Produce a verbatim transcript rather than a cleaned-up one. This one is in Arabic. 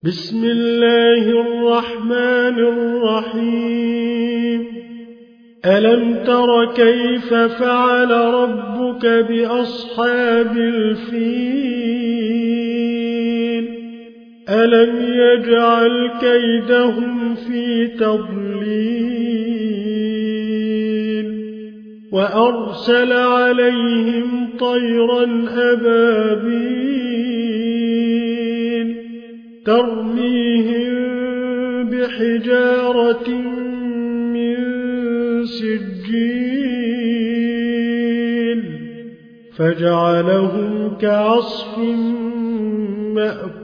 بسم الله الرحمن الرحيم. ألم تر كيف فعل ربك بأصحاب الفيل؟ ألم يجعل كيدهم في تضليل وأرسل عليهم طيرا أبابيل ترميهم بحجارة من سجيل فجعلهم كعصف مأكول.